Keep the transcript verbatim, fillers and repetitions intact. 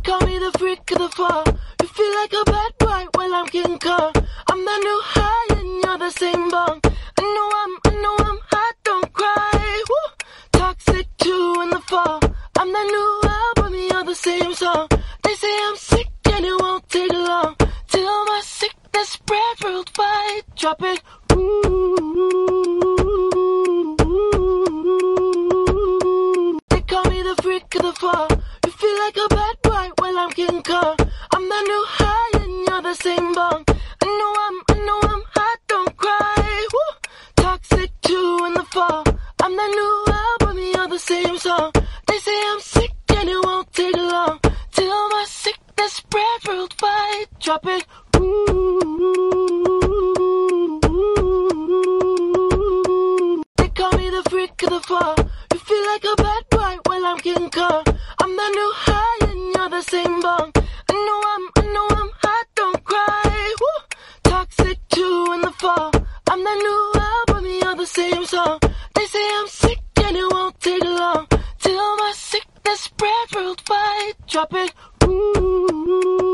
call me the freak of the fall. You feel like a bad boy, well I'm King Kong. I'm the new high and you're the same bong. I know I'm, I know I'm hot, don't cry. Woo! Toxic two in the fall. I'm the new album, you're the same song. They say I'm sick and it won't take long till my sickness spread worldwide. Drop it. Ooh. They call me the freak of the fall. You feel like a bad boy, well I'm King Kong. I'm the new high and you're the same bong. I know I'm, I know I'm hot, don't cry. Woo! Toxic two in the fall. I'm the new album, you're the same song. They say I'm sick and it won't take long till my sickness spread worldwide. Drop it. Ooh. They call me the freak of the fall. You feel like a bad boy, well I'm King Kong. I'm the new high and you're the same bong. I know I'm, I know I'm hot, don't cry. Woo! Toxic two in the fall. I'm the new album, you're the same song. They say I'm sick and it won't take long till my sickness spread worldwide. Drop it. Ooh.